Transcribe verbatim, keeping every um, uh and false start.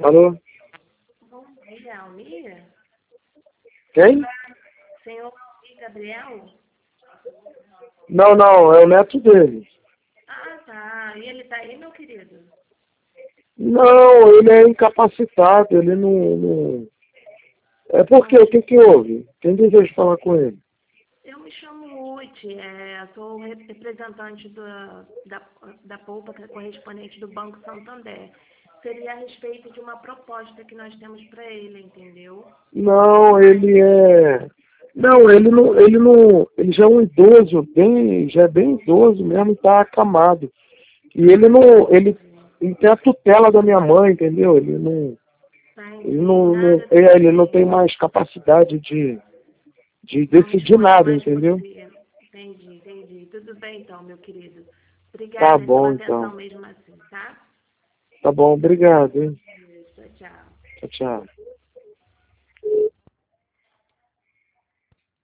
Alô? Bom dia, Almir? Quem? Senhor Almir Gabriel? Não, não, é o neto dele. Ah, tá. E ele tá aí, meu querido? Não, ele é incapacitado, ele não... não... É porque, o que que houve? Quem deseja falar com ele? Eu me chamo Ruth, é, sou re- representante da, da, da polpa que é correspondente do Banco Santander. Seria a respeito de uma proposta que nós temos para ele, entendeu? Não, ele é... Não, ele não, ele não... Ele já é um idoso, bem, já é bem idoso mesmo, tá acamado. E ele não... Ele, ele tem a tutela da minha mãe, entendeu? Ele não... Ele Entendi. não, não, Nada é, ele não assim. tem mais capacidade de, de Não decidir dispõe nada, mais entendeu? você. Entendi, entendi. Tudo bem então, meu querido. Tá Obrigada pela bom, atenção então. mesmo assim, tá? Tá bom, obrigado, hein? Tchau, tchau. Tchau, tchau.